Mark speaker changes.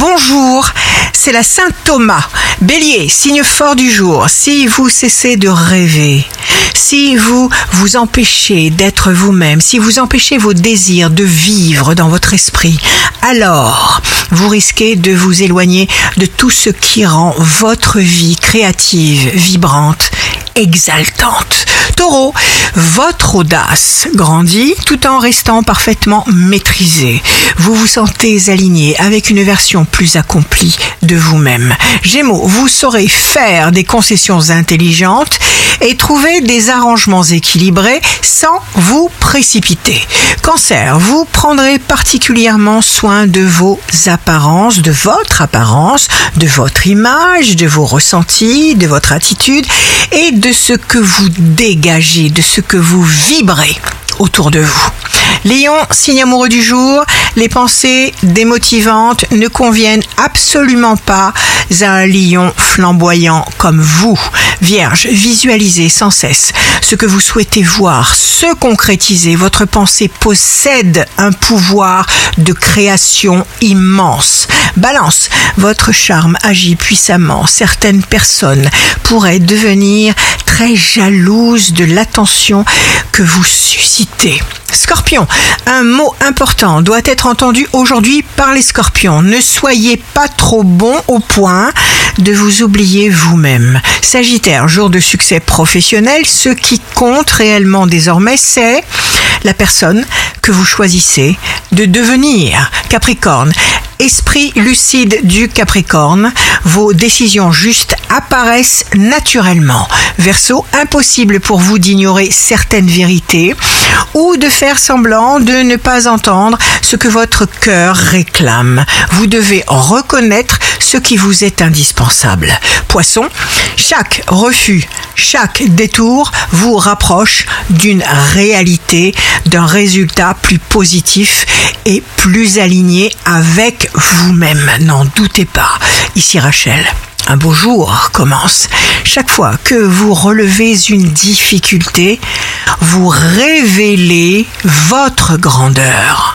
Speaker 1: Bonjour, c'est la Saint Thomas. Bélier, signe fort du jour. Si vous cessez de rêver, si vous vous empêchez d'être vous-même, si vous empêchez vos désirs de vivre dans votre esprit, alors vous risquez de vous éloigner de tout ce qui rend votre vie créative, vibrante, exaltante. Taureau, votre audace grandit tout en restant parfaitement maîtrisée. Vous vous sentez aligné avec une version plus accomplie de vous-même. Gémeaux, vous saurez faire des concessions intelligentes et trouver des arrangements équilibrés sans vous précipiter. Cancer, vous prendrez particulièrement soin de vos apparences, de votre image, de vos ressentis, de votre attitude et de ce que vous dégagez, de ce que vous vibrez autour de vous. Lion, signe amoureux du jour, les pensées démotivantes ne conviennent absolument pas à un lion flamboyant comme vous. Vierge, visualisez sans cesse ce que vous souhaitez voir se concrétiser. Votre pensée possède un pouvoir de création immense. Balance, votre charme agit puissamment. Certaines personnes pourraient devenir très jalouses de l'attention que vous suscitez. Scorpion, un mot important doit être entendu aujourd'hui par les scorpions. Ne soyez pas trop bon au point de vous oublier vous-même. Sagittaire, jour de succès professionnel, ce qui compte réellement désormais, c'est la personne que vous choisissez de devenir. Capricorne, esprit lucide du Capricorne, vos décisions justes apparaissent naturellement. Verseau, impossible pour vous d'ignorer certaines vérités ou de faire semblant de ne pas entendre ce que votre cœur réclame. Vous devez reconnaître ce qui vous est indispensable. Poisson, chaque refus, chaque détour vous rapproche d'une réalité, d'un résultat plus positif et plus aligné avec vous-même. N'en doutez pas. Ici Rachel. Un beau jour commence. Chaque fois que vous relevez une difficulté, vous révélez votre grandeur.